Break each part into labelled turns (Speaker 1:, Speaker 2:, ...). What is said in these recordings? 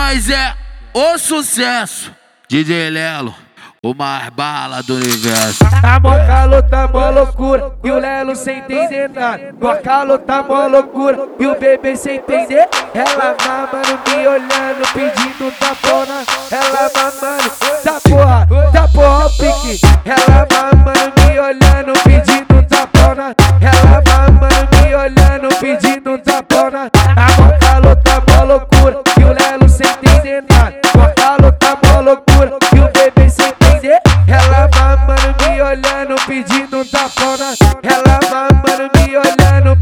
Speaker 1: demais é o sucesso. DJ Lelo, o mais bala do universo.
Speaker 2: A Mocalo tá mó loucura e o Lelo sem entender nada. Mocalo tá mó loucura e o bebê sem entender. Ela mamando, me olhando, pedindo tapona. Ela mamando, tá porra, pique. Ela mamando, me olhando, pedindo tapona. Ela mamando, me olhando, pedindo tapona. A Mocalo tá mó loucura e o Lelo sem entender nada. Mocalo tá mó loucura e o bebê sem entender. Ela mamando, me olhando, pedindo tapona. Ela mamando, me olhando.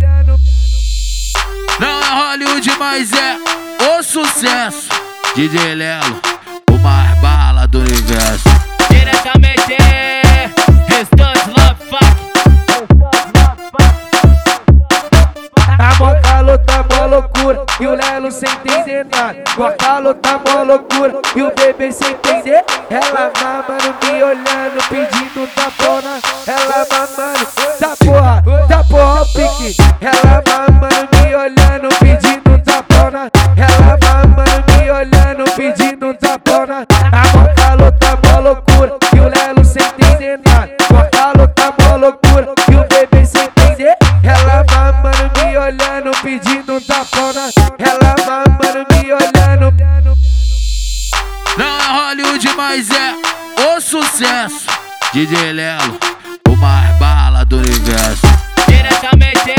Speaker 1: Não é Hollywood, mas é o sucesso. DJ Lelo, o mais bala do universo.
Speaker 3: Diretamente, Restante Love Fuck.
Speaker 2: A Mocalo tá mó loucura e o Lelo sem entender nada. Mocalo tá mó loucura e o bebê sem entender. Ela mamando, me olhando, pedindo tapona. Ela mamando, tá porra, pique. Ela mamando, me olhando, pedindo tapona. Ela mamando, me olhando, pedindo tapona. A Mocalo tá mó loucura e o Lelo sem entender nada. Mocalo tá mó loucura e o bebê sem entender. Ela mamando, me olhando, pedindo tapona. Ela mamando, me olhando.
Speaker 1: Não é Hollywood, mas é o sucesso. DJ Lelo, o mais bala do universo.
Speaker 3: Diretamente,